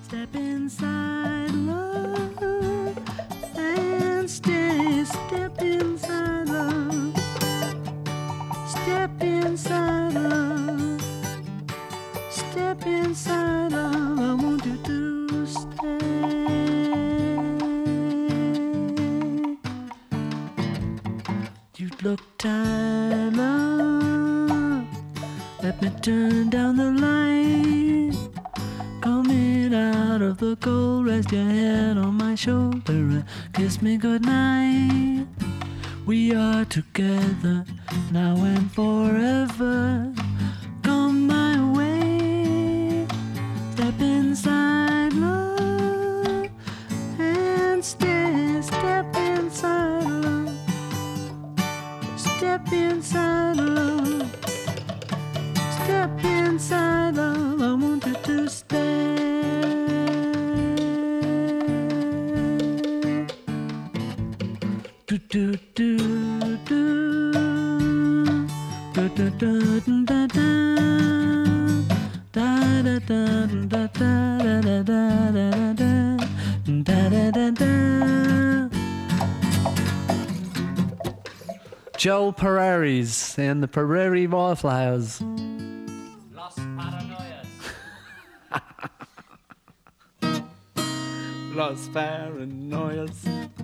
Step inside love and stay. Step inside love. Step inside love. Step inside love. I want you to stay. You look tired, love. Let me turn down the light. Coming out of the cold, rest your head on my shoulder and kiss me goodnight. We are together now and forever. Come my way. Step inside love and stay. Step inside love. Step inside love. Step inside love. I want you to stay. Do do do do. Da da da da da. Da da da da da da da da da da da. Joe Perreri's and the Prairie Wallflowers. Los Paranoias. Los Paranoias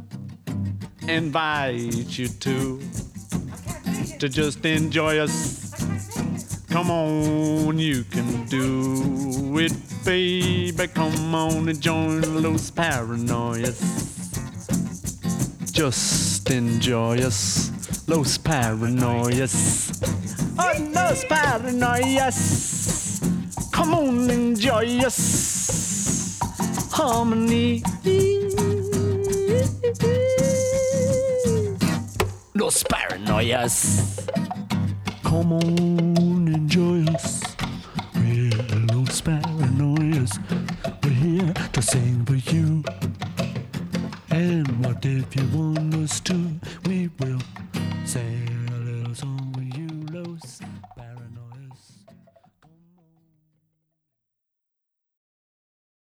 invite you to just enjoy us. Come on, you can do it, baby. Come on and join Los Paranoias. Just enjoy us, Los Paranoias. Oh, Los Paranoias. Come on, enjoy us. Harmony. Los Paranoias. Come on, enjoy us. We're Los Paranoias. We're here to sing for you. And what if you want us to? We will sing.